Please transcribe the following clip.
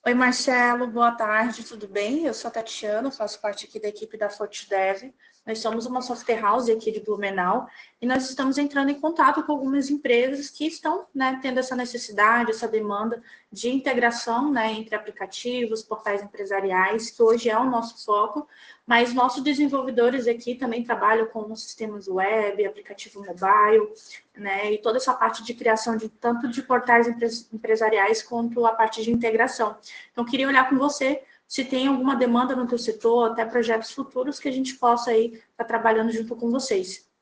Oi, Marcelo, boa tarde, tudo bem? Eu sou a Tatiana, faço parte aqui da equipe da FortiDev. Nós somos uma software house aqui de Blumenau e nós estamos entrando em contato com algumas empresas que estão, tendo essa necessidade, essa demanda de integração, entre aplicativos, portais empresariais, que hoje é o nosso foco, mas nossos desenvolvedores aqui também trabalham com sistemas web, aplicativo mobile, e toda essa parte de criação de tanto de portais empresariais quanto a parte de integração. Então, queria olhar com você se tem alguma demanda no teu setor, até projetos futuros que a gente possa aí estar trabalhando junto com vocês.